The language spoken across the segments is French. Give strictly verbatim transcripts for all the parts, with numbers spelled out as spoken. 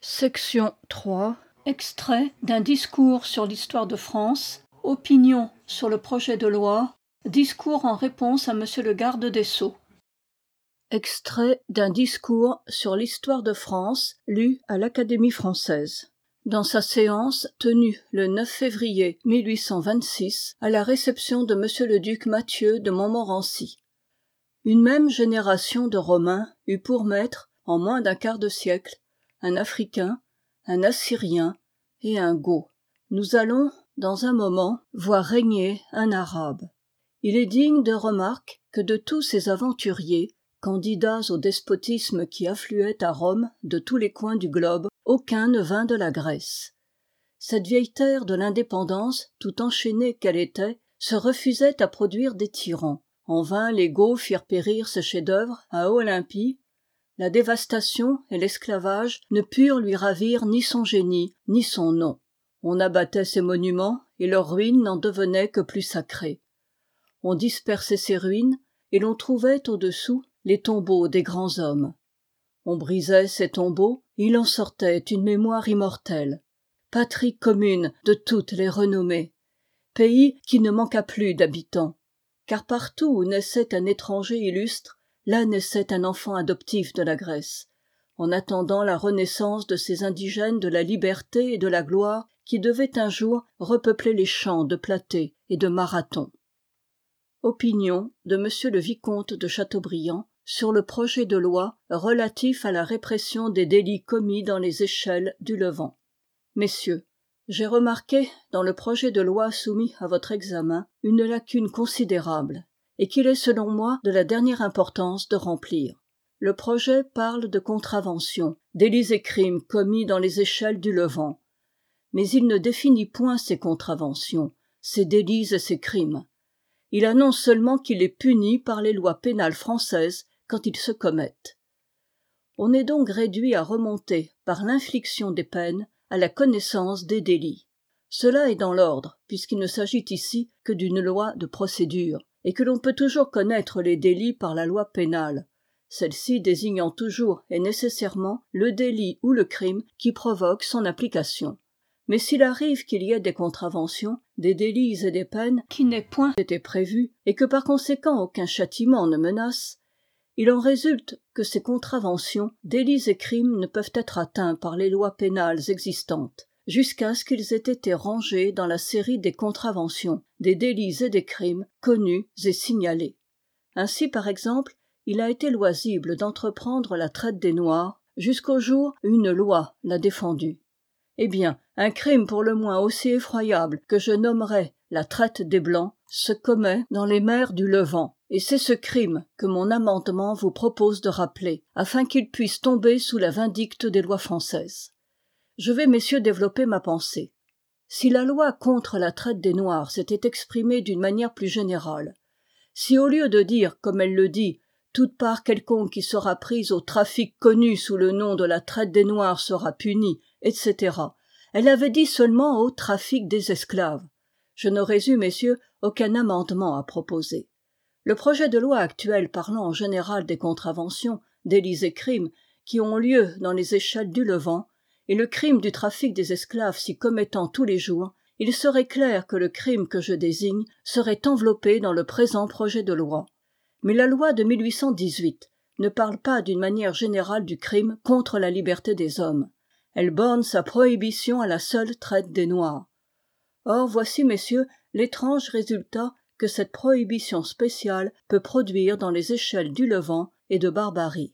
Section trois. Extrait d'un discours sur l'histoire de France, opinion sur le projet de loi, discours en réponse à Monsieur le garde des Sceaux. Extrait d'un discours sur l'histoire de France, lu à l'Académie française. Dans sa séance tenue le neuf février mille huit cent vingt-six à la réception de Monsieur le duc Mathieu de Montmorency. Une même génération de Romains eut pour maître, en moins d'un quart de siècle, un Africain, un Assyrien et un Goth. Nous allons, dans un moment, voir régner un Arabe. Il est digne de remarque que de tous ces aventuriers, candidats au despotisme qui affluaient à Rome de tous les coins du globe, aucun ne vint de la Grèce. Cette vieille terre de l'indépendance, tout enchaînée qu'elle était, se refusait à produire des tyrans. En vain les Goths firent périr ce chef-d'œuvre à Olympie. La dévastation et l'esclavage ne purent lui ravir ni son génie, ni son nom. On abattait ses monuments, et leurs ruines n'en devenaient que plus sacrées. On dispersait ces ruines, et l'on trouvait au-dessous les tombeaux des grands hommes. On brisait ces tombeaux, et il en sortait une mémoire immortelle. Patrie commune de toutes les renommées. Pays qui ne manqua plus d'habitants. Car partout où naissait un étranger illustre, là naissait un enfant adoptif de la Grèce, en attendant la renaissance de ces indigènes de la liberté et de la gloire qui devaient un jour repeupler les champs de Platée et de Marathon. Opinion de Monsieur le vicomte de Chateaubriand sur le projet de loi relatif à la répression des délits commis dans les échelles du Levant. Messieurs, j'ai remarqué dans le projet de loi soumis à votre examen une lacune considérable, et qu'il est selon moi de la dernière importance de remplir. Le projet parle de contraventions, délits et crimes commis dans les échelles du Levant. Mais il ne définit point ces contraventions, ces délits et ces crimes. Il annonce seulement qu'il est puni par les lois pénales françaises quand ils se commettent. On est donc réduit à remonter, par l'infliction des peines, à la connaissance des délits. Cela est dans l'ordre, puisqu'il ne s'agit ici que d'une loi de procédure, et que l'on peut toujours connaître les délits par la loi pénale, celle-ci désignant toujours et nécessairement le délit ou le crime qui provoque son application. Mais s'il arrive qu'il y ait des contraventions, des délits et des peines qui n'aient point été prévus, et que par conséquent aucun châtiment ne menace, il en résulte que ces contraventions, délits et crimes ne peuvent être atteints par les lois pénales existantes, jusqu'à ce qu'ils aient été rangés dans la série des contraventions, des délits et des crimes connus et signalés. Ainsi, par exemple, il a été loisible d'entreprendre la traite des Noirs jusqu'au jour où une loi l'a défendue. Eh bien, un crime pour le moins aussi effroyable que je nommerais la traite des Blancs se commet dans les mers du Levant, et c'est ce crime que mon amendement vous propose de rappeler, afin qu'il puisse tomber sous la vindicte des lois françaises. Je vais, messieurs, développer ma pensée. Si la loi contre la traite des Noirs s'était exprimée d'une manière plus générale, si au lieu de dire, comme elle le dit, toute part quelconque qui sera prise au trafic connu sous le nom de la traite des Noirs sera punie, et cetera, elle avait dit seulement au trafic des esclaves, je n'aurais eu, messieurs, aucun amendement à proposer. Le projet de loi actuel parlant en général des contraventions, délits et crimes qui ont lieu dans les échelles du Levant, et le crime du trafic des esclaves s'y commettant tous les jours, il serait clair que le crime que je désigne serait enveloppé dans le présent projet de loi. Mais la loi de mille huit cent dix-huit ne parle pas d'une manière générale du crime contre la liberté des hommes. Elle borne sa prohibition à la seule traite des Noirs. Or, voici, messieurs, l'étrange résultat que cette prohibition spéciale peut produire dans les échelles du Levant et de Barbarie.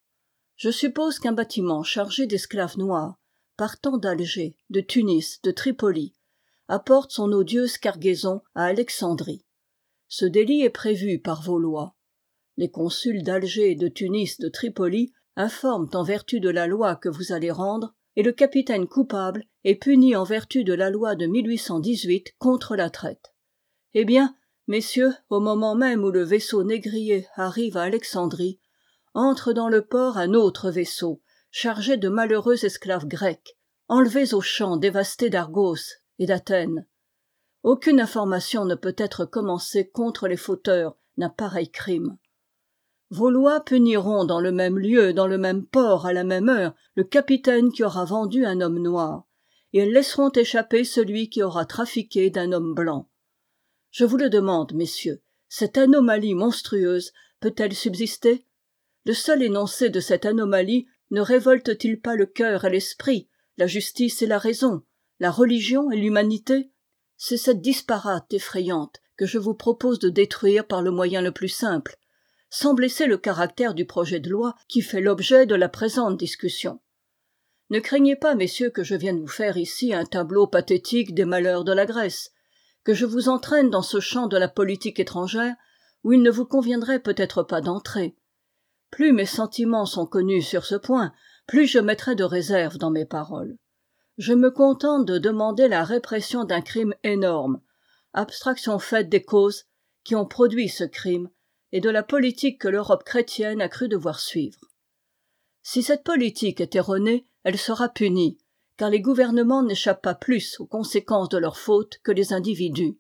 Je suppose qu'un bâtiment chargé d'esclaves noirs, partant d'Alger, de Tunis, de Tripoli, apporte son odieuse cargaison à Alexandrie. Ce délit est prévu par vos lois. Les consuls d'Alger, de Tunis, de Tripoli informent en vertu de la loi que vous allez rendre, et le capitaine coupable est puni en vertu de la loi de mille huit cent dix-huit contre la traite. Eh bien, messieurs, au moment même où le vaisseau négrier arrive à Alexandrie, entre dans le port un autre vaisseau, chargé de malheureux esclaves grecs, enlevés aux champs dévastés d'Argos et d'Athènes. Aucune information ne peut être commencée contre les fauteurs d'un pareil crime. Vos lois puniront dans le même lieu, dans le même port, à la même heure, le capitaine qui aura vendu un homme noir, et elles laisseront échapper celui qui aura trafiqué d'un homme blanc. Je vous le demande, messieurs, cette anomalie monstrueuse peut-elle subsister? Le seul énoncé de cette anomalie ne révolte-t-il pas le cœur et l'esprit, la justice et la raison, la religion et l'humanité? C'est cette disparate effrayante que je vous propose de détruire par le moyen le plus simple, sans blesser le caractère du projet de loi qui fait l'objet de la présente discussion. Ne craignez pas, messieurs, que je vienne vous faire ici un tableau pathétique des malheurs de la Grèce, que je vous entraîne dans ce champ de la politique étrangère où il ne vous conviendrait peut-être pas d'entrer. Plus mes sentiments sont connus sur ce point, plus je mettrai de réserve dans mes paroles. Je me contente de demander la répression d'un crime énorme, abstraction faite des causes qui ont produit ce crime et de la politique que l'Europe chrétienne a cru devoir suivre. Si cette politique est erronée, elle sera punie, car les gouvernements n'échappent pas plus aux conséquences de leurs fautes que les individus.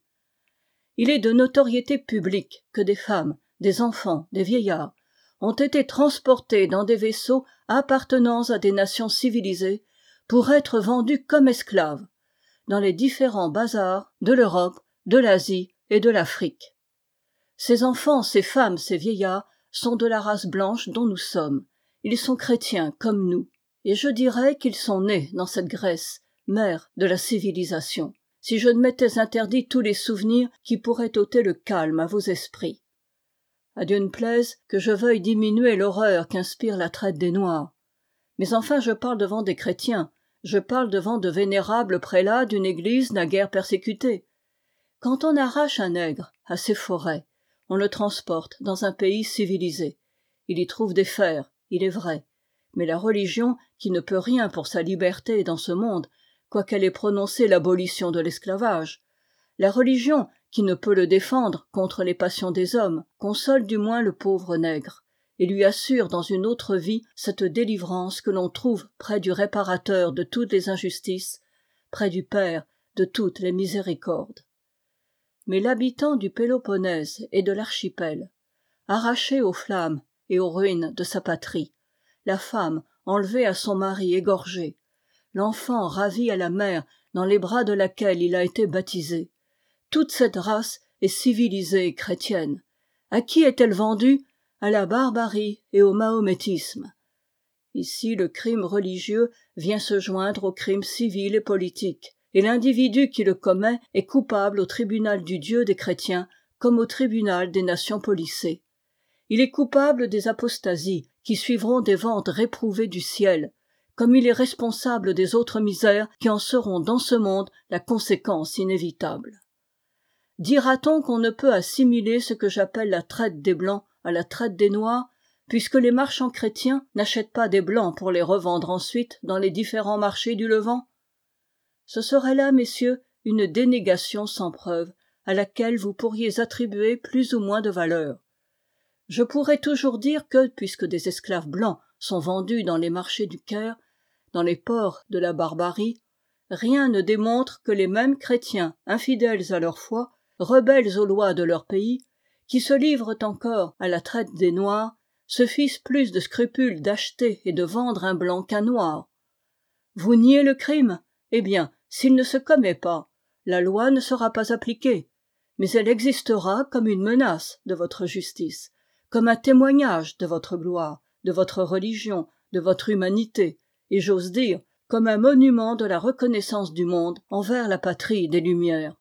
Il est de notoriété publique que des femmes, des enfants, des vieillards ont été transportés dans des vaisseaux appartenant à des nations civilisées pour être vendus comme esclaves dans les différents bazars de l'Europe, de l'Asie et de l'Afrique. Ces enfants, ces femmes, ces vieillards sont de la race blanche dont nous sommes. Ils sont chrétiens comme nous, et je dirais qu'ils sont nés dans cette Grèce, mère de la civilisation, si je ne m'étais interdit tous les souvenirs qui pourraient ôter le calme à vos esprits. À Dieu ne plaise que je veuille diminuer l'horreur qu'inspire la traite des Noirs. Mais enfin je parle devant des chrétiens, je parle devant de vénérables prélats d'une église naguère persécutée. Quand on arrache un nègre à ses forêts, on le transporte dans un pays civilisé. Il y trouve des fers, il est vrai, mais la religion, qui ne peut rien pour sa liberté dans ce monde, quoiqu'elle ait prononcé l'abolition de l'esclavage, la religion, qui ne peut le défendre contre les passions des hommes, console du moins le pauvre nègre, et lui assure dans une autre vie cette délivrance que l'on trouve près du réparateur de toutes les injustices, près du Père de toutes les miséricordes. Mais l'habitant du Péloponnèse et de l'archipel, arraché aux flammes et aux ruines de sa patrie, la femme enlevée à son mari égorgé, l'enfant ravi à la mère dans les bras de laquelle il a été baptisé, toute cette race est civilisée et chrétienne. À qui est-elle vendue? À la barbarie et au mahométisme. Ici, le crime religieux vient se joindre au crime civil et politique, et l'individu qui le commet est coupable au tribunal du Dieu des chrétiens comme au tribunal des nations policées. Il est coupable des apostasies qui suivront des ventes réprouvées du ciel, comme il est responsable des autres misères qui en seront dans ce monde la conséquence inévitable. Dira-t-on qu'on ne peut assimiler ce que j'appelle la traite des Blancs à la traite des Noirs, puisque les marchands chrétiens n'achètent pas des Blancs pour les revendre ensuite dans les différents marchés du Levant? Ce serait là, messieurs, une dénégation sans preuve, à laquelle vous pourriez attribuer plus ou moins de valeur. Je pourrais toujours dire que, puisque des esclaves blancs sont vendus dans les marchés du Caire, dans les ports de la barbarie, rien ne démontre que les mêmes chrétiens, infidèles à leur foi, rebelles aux lois de leur pays, qui se livrent encore à la traite des Noirs, se fissent plus de scrupules d'acheter et de vendre un blanc qu'un noir. Vous niez le crime? Eh bien, s'il ne se commet pas, la loi ne sera pas appliquée, mais elle existera comme une menace de votre justice, comme un témoignage de votre gloire, de votre religion, de votre humanité, et j'ose dire, comme un monument de la reconnaissance du monde envers la patrie des Lumières.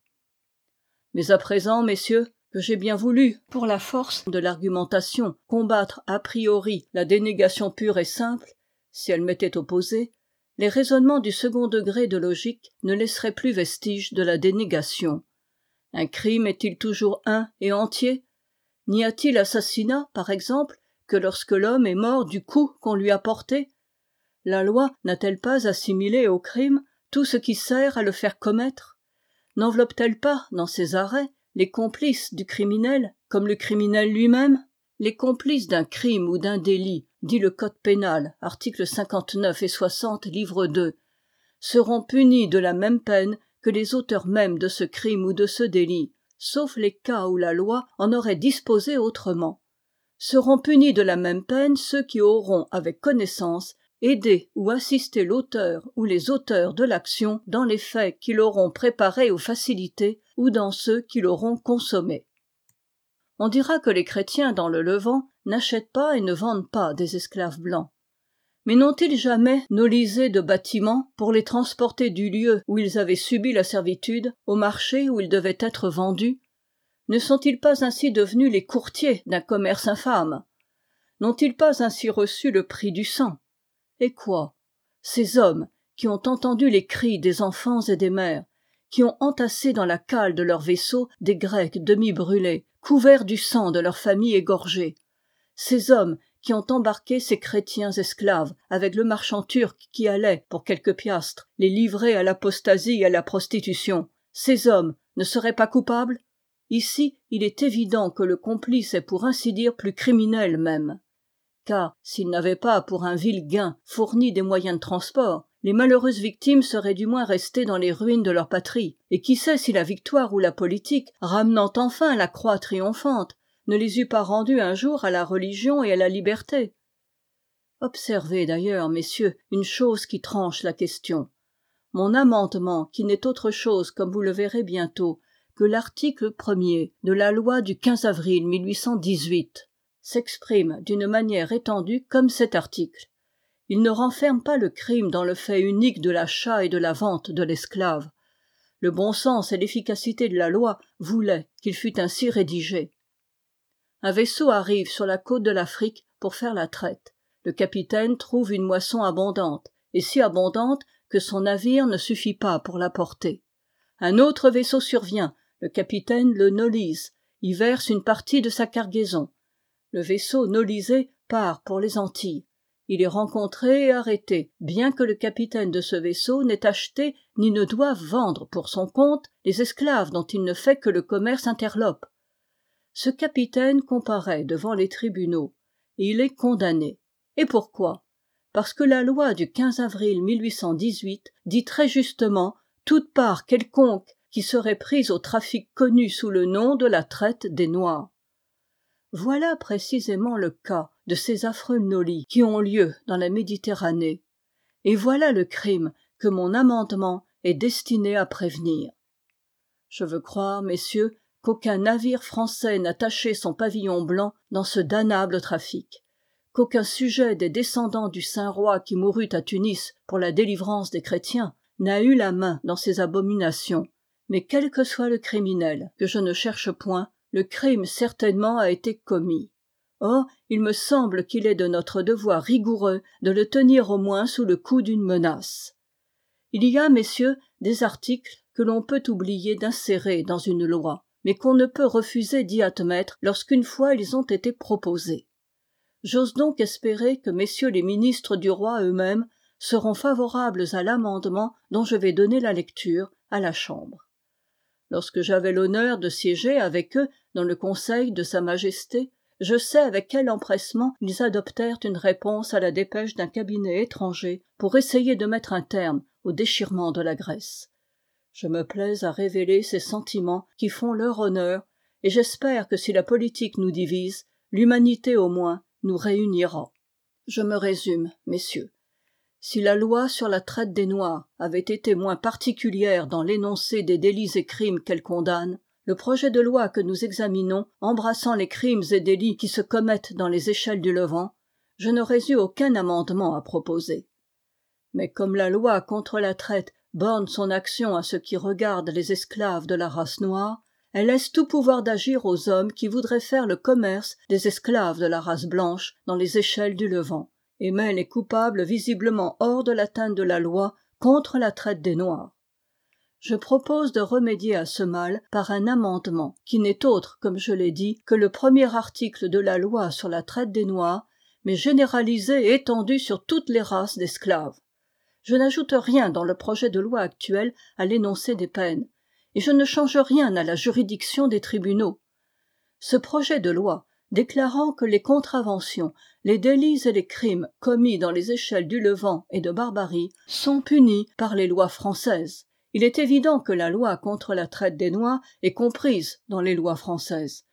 Mais à présent, messieurs, que j'ai bien voulu, pour la force de l'argumentation, combattre a priori la dénégation pure et simple, si elle m'était opposée, les raisonnements du second degré de logique ne laisseraient plus vestige de la dénégation. Un crime est-il toujours un et entier? N'y a-t-il assassinat, par exemple, que lorsque l'homme est mort du coup qu'on lui a porté? La loi n'a-t-elle pas assimilé au crime tout ce qui sert à le faire commettre? N'enveloppe-t-elle pas, dans ses arrêts, les complices du criminel, comme le criminel lui-même? Les complices d'un crime ou d'un délit, dit le Code pénal, articles cinquante-neuf et soixante, livre deux, seront punis de la même peine que les auteurs mêmes de ce crime ou de ce délit, sauf les cas où la loi en aurait disposé autrement. seront punis de la même peine ceux qui auront, avec connaissance, aidé ou assisté l'auteur ou les auteurs de l'action dans les faits qui l'auront préparée ou facilitée ou dans ceux qui l'auront consommée. On dira que les chrétiens dans le Levant n'achètent pas et ne vendent pas des esclaves blancs. Mais n'ont-ils jamais nolisé de bâtiments pour les transporter du lieu où ils avaient subi la servitude au marché où ils devaient être vendus? Ne sont-ils pas ainsi devenus les courtiers d'un commerce infâme? N'ont-ils pas ainsi reçu le prix du sang? Et quoi? Ces hommes qui ont entendu les cris des enfants et des mères, qui ont entassé dans la cale de leurs vaisseaux des Grecs demi-brûlés, couverts du sang de leurs familles égorgées, ces hommes qui ont embarqué ces chrétiens esclaves avec le marchand turc qui allait, pour quelques piastres, les livrer à l'apostasie et à la prostitution, ces hommes ne seraient pas coupables? Ici, il est évident que le complice est pour ainsi dire plus criminel même. Car, s'ils n'avaient pas pour un vil gain fourni des moyens de transport, les malheureuses victimes seraient du moins restées dans les ruines de leur patrie, et qui sait si la victoire ou la politique, ramenant enfin la croix triomphante, ne les eût pas rendues un jour à la religion et à la liberté. Observez d'ailleurs, messieurs, une chose qui tranche la question. Mon amendement, qui n'est autre chose, comme vous le verrez bientôt, que l'article premier de la loi du quinze avril mille huit cent dix-huit, s'exprime d'une manière étendue comme cet article. Il ne renferme pas le crime dans le fait unique de l'achat et de la vente de l'esclave. Le bon sens et l'efficacité de la loi voulaient qu'il fût ainsi rédigé. Un vaisseau arrive sur la côte de l'Afrique pour faire la traite. Le capitaine trouve une moisson abondante, et si abondante que son navire ne suffit pas pour la porter. Un autre vaisseau survient, le capitaine le nolise, y verse une partie de sa cargaison. Le vaisseau nolisé part pour les Antilles. Il est rencontré et arrêté, bien que le capitaine de ce vaisseau n'ait acheté ni ne doive vendre pour son compte les esclaves dont il ne fait que le commerce interlope. Ce capitaine comparaît devant les tribunaux, et il est condamné. Et pourquoi? Parce que la loi du quinze avril mille huit cent dix-huit dit très justement toute part quelconque qui serait prise au trafic connu sous le nom de la traite des Noirs. Voilà précisément le cas de ces affreux nolis qui ont lieu dans la Méditerranée, et voilà le crime que mon amendement est destiné à prévenir. Je veux croire, messieurs, qu'aucun navire français n'a taché son pavillon blanc dans ce damnable trafic, qu'aucun sujet des descendants du Saint-Roi qui mourut à Tunis pour la délivrance des chrétiens n'a eu la main dans ces abominations, mais quel que soit le criminel, que je ne cherche point, le crime certainement a été commis. Or, il me semble qu'il est de notre devoir rigoureux de le tenir au moins sous le coup d'une menace. Il y a, messieurs, des articles que l'on peut oublier d'insérer dans une loi, mais qu'on ne peut refuser d'y admettre lorsqu'une fois ils ont été proposés. J'ose donc espérer que messieurs les ministres du roi eux-mêmes seront favorables à l'amendement dont je vais donner la lecture à la Chambre. Lorsque j'avais l'honneur de siéger avec eux dans le conseil de Sa Majesté, je sais avec quel empressement ils adoptèrent une réponse à la dépêche d'un cabinet étranger pour essayer de mettre un terme au déchirement de la Grèce. Je me plais à révéler ces sentiments qui font leur honneur, et j'espère que si la politique nous divise, l'humanité au moins nous réunira. Je me résume, messieurs. Si la loi sur la traite des Noirs avait été moins particulière dans l'énoncé des délits et crimes qu'elle condamne, le projet de loi que nous examinons, embrassant les crimes et délits qui se commettent dans les échelles du Levant, je n'aurais eu aucun amendement à proposer. Mais comme la loi contre la traite borne son action à ce qui regarde les esclaves de la race noire, elle laisse tout pouvoir d'agir aux hommes qui voudraient faire le commerce des esclaves de la race blanche dans les échelles du Levant, et met les coupables visiblement hors de l'atteinte de la loi contre la traite des Noirs. Je propose de remédier à ce mal par un amendement qui n'est autre, comme je l'ai dit, que le premier article de la loi sur la traite des Noirs, mais généralisé et étendu sur toutes les races d'esclaves. Je n'ajoute rien dans le projet de loi actuel à l'énoncé des peines, et je ne change rien à la juridiction des tribunaux. Ce projet de loi, déclarant que les contraventions, les délits et les crimes commis dans les échelles du Levant et de Barbarie sont punis par les lois françaises. Il est évident que la loi contre la traite des Noirs est comprise dans les lois françaises.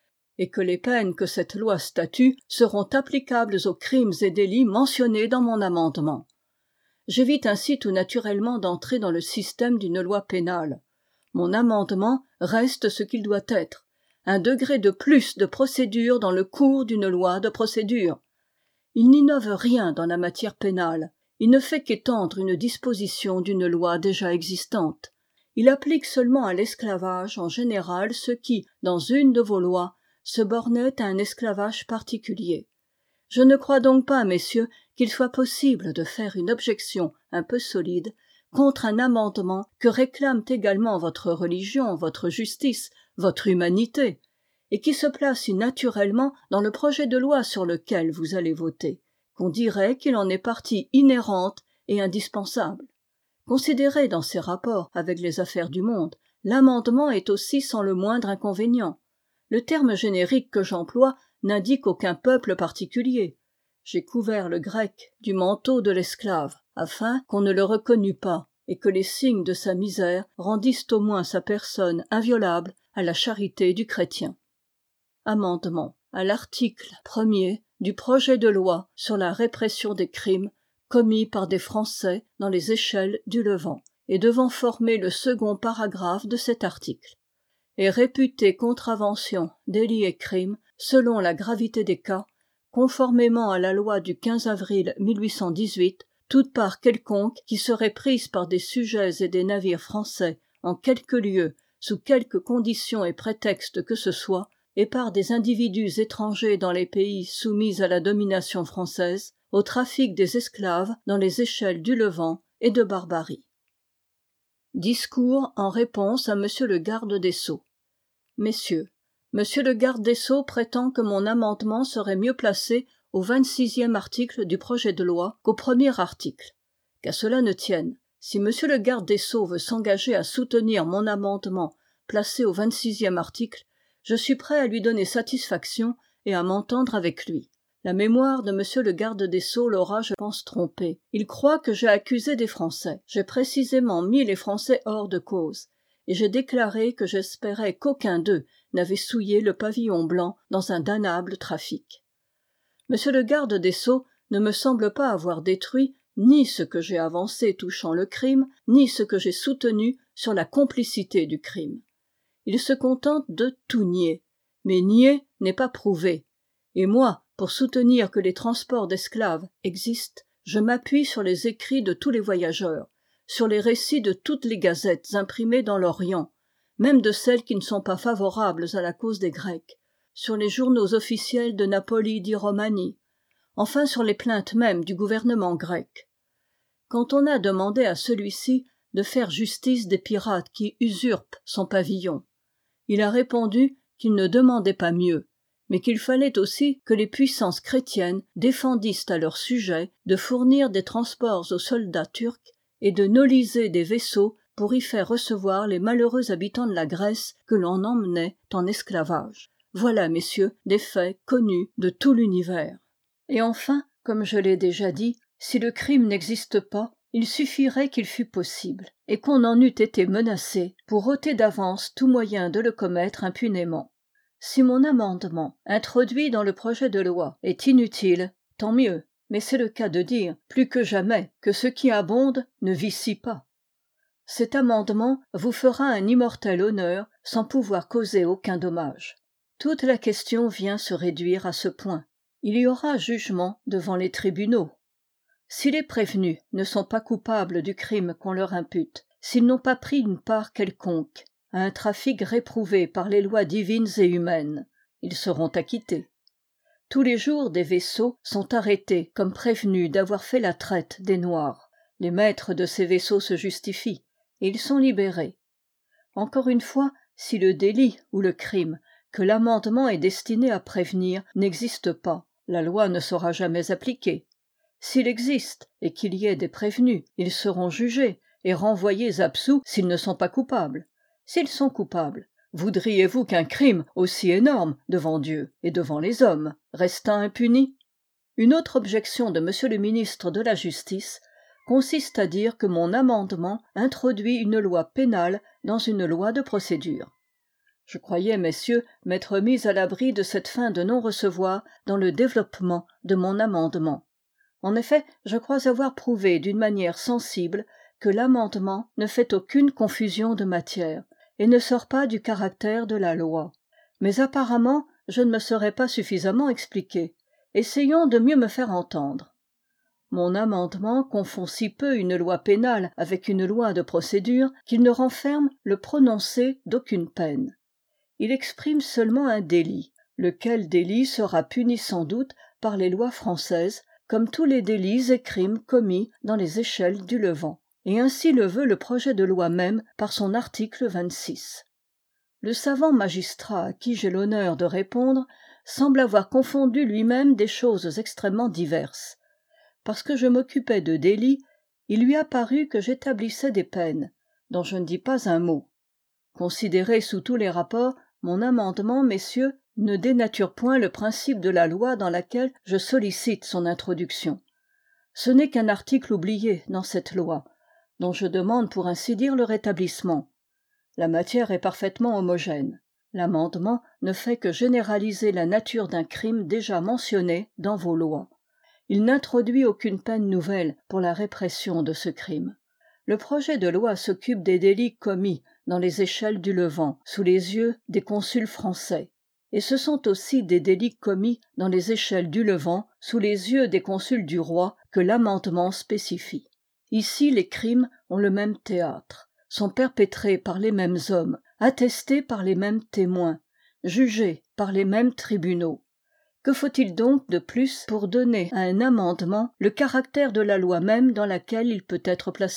et que les peines que cette loi statue seront applicables aux crimes et délits mentionnés dans mon amendement. J'évite ainsi tout naturellement d'entrer dans le système d'une loi pénale. Mon amendement reste ce qu'il doit être, un degré de plus de procédure dans le cours d'une loi de procédure. Il n'innove rien dans la matière pénale, il ne fait qu'étendre une disposition d'une loi déjà existante. Il applique seulement à l'esclavage en général ce qui, dans une de vos lois, se bornait à un esclavage particulier. Je ne crois donc pas, messieurs, qu'il soit possible de faire une objection un peu solide contre un amendement que réclament également votre religion, votre justice, votre humanité, et qui se place si naturellement dans le projet de loi sur lequel vous allez voter, qu'on dirait qu'il en est partie inhérente et indispensable. Considéré dans ses rapports avec les affaires du monde, l'amendement est aussi sans le moindre inconvénient. Le terme générique que j'emploie n'indique aucun peuple particulier. J'ai couvert le grec du manteau de l'esclave, afin qu'on ne le reconnût pas, et que les signes de sa misère rendissent au moins sa personne inviolable à la charité du chrétien. Amendement à l'article premier du projet de loi sur la répression des crimes commis par des Français dans les échelles du Levant, et devant former le second paragraphe de cet article. Est réputé contravention, délit et crime, selon la gravité des cas, conformément à la loi du quinze avril mille huit cent dix-huit, toute part quelconque qui serait prise par des sujets et des navires français en quelque lieu, sous quelque condition et prétexte que ce soit, et par des individus étrangers dans les pays soumis à la domination française, au trafic des esclaves dans les échelles du Levant et de Barbarie. Discours en réponse à Monsieur le garde des Sceaux. Messieurs, Monsieur le garde des Sceaux prétend que mon amendement serait mieux placé au vingt-sixième article du projet de loi qu'au premier article. Qu'à cela ne tienne, si Monsieur le garde des Sceaux veut s'engager à soutenir mon amendement placé au vingt-sixième article, je suis prêt à lui donner satisfaction et à m'entendre avec lui. La mémoire de Monsieur le garde des Sceaux l'aura, je pense, trompé. Il croit que j'ai accusé des Français. J'ai précisément mis les Français hors de cause, et j'ai déclaré que j'espérais qu'aucun d'eux n'avait souillé le pavillon blanc dans un damnable trafic. Monsieur le garde des Sceaux ne me semble pas avoir détruit ni ce que j'ai avancé touchant le crime, ni ce que j'ai soutenu sur la complicité du crime. Il se contente de tout nier, mais nier n'est pas prouver, et moi, pour soutenir que les transports d'esclaves existent, je m'appuie sur les écrits de tous les voyageurs, sur les récits de toutes les gazettes imprimées dans l'Orient, même de celles qui ne sont pas favorables à la cause des Grecs, sur les journaux officiels de Napoli di Romani, enfin sur les plaintes mêmes du gouvernement grec. Quand on a demandé à celui-ci de faire justice des pirates qui usurpent son pavillon, il a répondu qu'il ne demandait pas mieux, mais qu'il fallait aussi que les puissances chrétiennes défendissent à leur sujet de fournir des transports aux soldats turcs et de nauliser des vaisseaux pour y faire recevoir les malheureux habitants de la Grèce que l'on emmenait en esclavage. Voilà, messieurs, des faits connus de tout l'univers. Et enfin, comme je l'ai déjà dit, si le crime n'existe pas, il suffirait qu'il fût possible, et qu'on en eût été menacé, pour ôter d'avance tout moyen de le commettre impunément. Si mon amendement, introduit dans le projet de loi, est inutile, tant mieux, mais c'est le cas de dire, plus que jamais, que ce qui abonde ne vicie pas. Cet amendement vous fera un immortel honneur sans pouvoir causer aucun dommage. Toute la question vient se réduire à ce point. Il y aura jugement devant les tribunaux. Si les prévenus ne sont pas coupables du crime qu'on leur impute, s'ils n'ont pas pris une part quelconque à un trafic réprouvé par les lois divines et humaines, ils seront acquittés. Tous les jours des vaisseaux sont arrêtés comme prévenus d'avoir fait la traite des Noirs. Les maîtres de ces vaisseaux se justifient, et ils sont libérés. Encore une fois, si le délit ou le crime que l'amendement est destiné à prévenir n'existe pas, la loi ne sera jamais appliquée. S'il existe, et qu'il y ait des prévenus, ils seront jugés et renvoyés absous s'ils ne sont pas coupables. S'ils sont coupables, voudriez-vous qu'un crime aussi énorme devant Dieu et devant les hommes restât impuni? Une autre objection de Monsieur le ministre de la Justice consiste à dire que mon amendement introduit une loi pénale dans une loi de procédure. Je croyais, messieurs, m'être mis à l'abri de cette fin de non-recevoir dans le développement de mon amendement. En effet, je crois avoir prouvé d'une manière sensible que l'amendement ne fait aucune confusion de matière et ne sort pas du caractère de la loi. Mais apparemment, je ne me serais pas suffisamment expliqué. Essayons de mieux me faire entendre. Mon amendement confond si peu une loi pénale avec une loi de procédure qu'il ne renferme le prononcé d'aucune peine. Il exprime seulement un délit, lequel délit sera puni sans doute par les lois françaises, comme tous les délits et crimes commis dans les échelles du Levant, et ainsi le veut le projet de loi même par son article vingt-six. Le savant magistrat à qui j'ai l'honneur de répondre semble avoir confondu lui-même des choses extrêmement diverses. Parce que je m'occupais de délits, il lui a paru que j'établissais des peines, dont je ne dis pas un mot. Considéré sous tous les rapports, mon amendement, messieurs, ne dénature point le principe de la loi dans laquelle je sollicite son introduction. Ce n'est qu'un article oublié dans cette loi, dont je demande pour ainsi dire le rétablissement. La matière est parfaitement homogène. L'amendement ne fait que généraliser la nature d'un crime déjà mentionné dans vos lois. Il n'introduit aucune peine nouvelle pour la répression de ce crime. Le projet de loi s'occupe des délits commis dans les échelles du Levant, sous les yeux des consuls français. Et ce sont aussi des délits commis dans les échelles du Levant, sous les yeux des consuls du roi, que l'amendement spécifie. Ici, les crimes ont le même théâtre, sont perpétrés par les mêmes hommes, attestés par les mêmes témoins, jugés par les mêmes tribunaux. Que faut-il donc de plus pour donner à un amendement le caractère de la loi même dans laquelle il peut être placé ?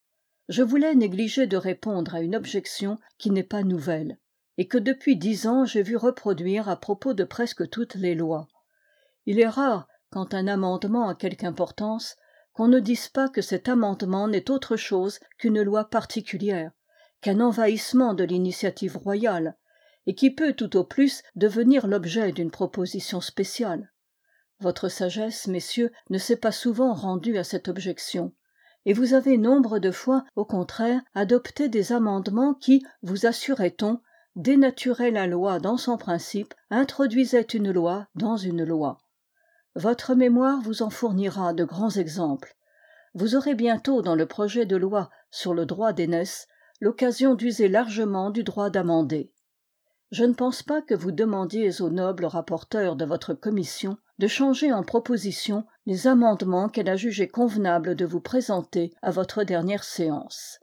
Je voulais négliger de répondre à une objection qui n'est pas nouvelle, et que depuis dix ans j'ai vu reproduire à propos de presque toutes les lois. Il est rare, quand un amendement a quelque importance, qu'on ne dise pas que cet amendement n'est autre chose qu'une loi particulière, qu'un envahissement de l'initiative royale, et qui peut tout au plus devenir l'objet d'une proposition spéciale. Votre sagesse, messieurs, ne s'est pas souvent rendue à cette objection, et vous avez nombre de fois, au contraire, adopté des amendements qui, vous assurait-on, dénaturaient la loi dans son principe, introduisaient une loi dans une loi. Votre mémoire vous en fournira de grands exemples. Vous aurez bientôt dans le projet de loi sur le droit d'aînesse l'occasion d'user largement du droit d'amender. Je ne pense pas que vous demandiez au noble rapporteur de votre commission de changer en proposition les amendements qu'elle a jugé convenable de vous présenter à votre dernière séance.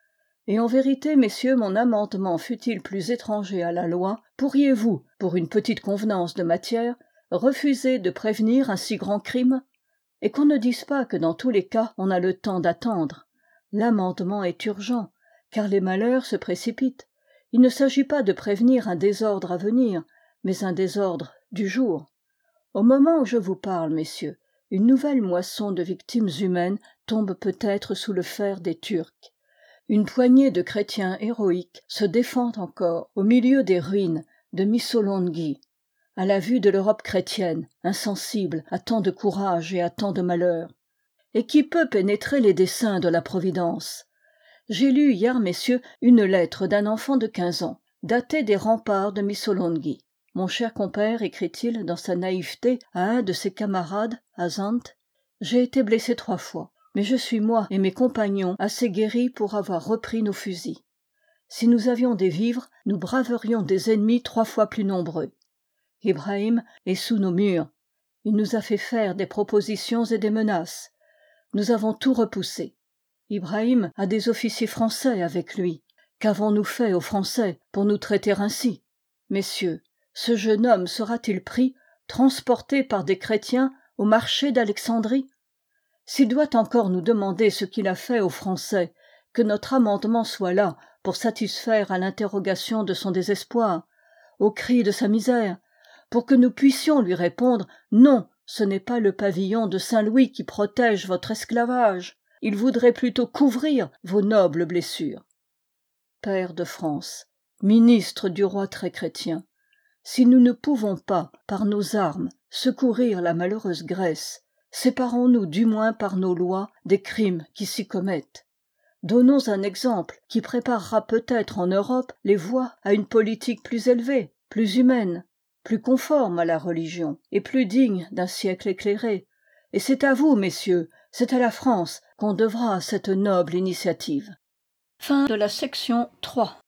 Et en vérité, messieurs, mon amendement fût-il plus étranger à la loi, pourriez-vous, pour une petite convenance de matière, refuser de prévenir un si grand crime ? Et qu'on ne dise pas que dans tous les cas on a le temps d'attendre. L'amendement est urgent, car les malheurs se précipitent. Il ne s'agit pas de prévenir un désordre à venir, mais un désordre du jour. Au moment où je vous parle, messieurs, une nouvelle moisson de victimes humaines tombe peut-être sous le fer des Turcs. Une poignée de chrétiens héroïques se défend encore au milieu des ruines de Missolonghi, à la vue de l'Europe chrétienne, insensible à tant de courage et à tant de malheur. Et qui peut pénétrer les desseins de la Providence ? J'ai lu hier, messieurs, une lettre d'un enfant de quinze ans, datée des remparts de Missolonghi. Mon cher compère, écrit-il dans sa naïveté à un de ses camarades, à Zante, j'ai été blessé trois fois, mais je suis moi et mes compagnons assez guéris pour avoir repris nos fusils. Si nous avions des vivres, nous braverions des ennemis trois fois plus nombreux. Ibrahim est sous nos murs. Il nous a fait faire des propositions et des menaces. Nous avons tout repoussé. Ibrahim a des officiers français avec lui. Qu'avons-nous fait aux Français pour nous traiter ainsi ? Messieurs, ce jeune homme sera-t-il pris, transporté par des chrétiens au marché d'Alexandrie ? S'il doit encore nous demander ce qu'il a fait aux Français, que notre amendement soit là pour satisfaire à l'interrogation de son désespoir, au cri de sa misère, pour que nous puissions lui répondre « Non, ce n'est pas le pavillon de Saint-Louis qui protège votre esclavage. Il voudrait plutôt couvrir vos nobles blessures. » Père de France, ministre du roi très chrétien, si nous ne pouvons pas, par nos armes, secourir la malheureuse Grèce, séparons-nous du moins par nos lois des crimes qui s'y commettent. Donnons un exemple qui préparera peut-être en Europe les voies à une politique plus élevée, plus humaine, plus conforme à la religion, et plus digne d'un siècle éclairé. Et c'est à vous, messieurs, c'est à la France qu'on devra cette noble initiative. Fin de la section trois.